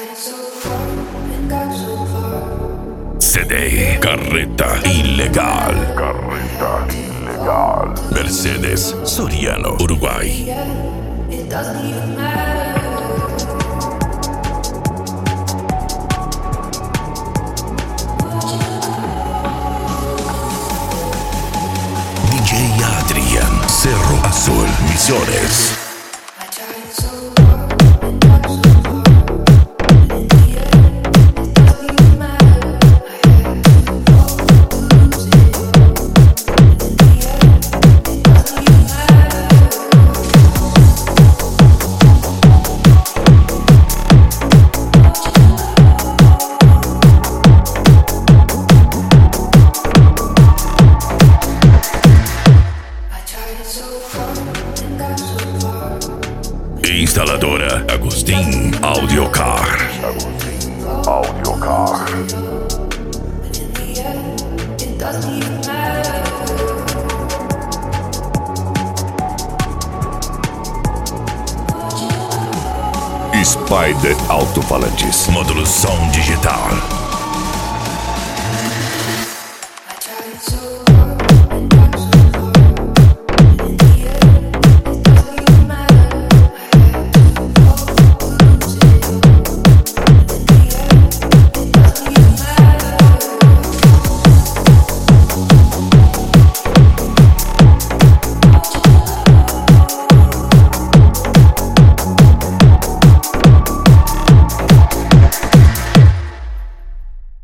CD Carreta Ilegal. Mercedes Soriano, Uruguay. DJ Adrian, Cerro Azul, Misiones. Instaladora Agustin Audiocar. Spider Alto-Falantes. Módulo som digital.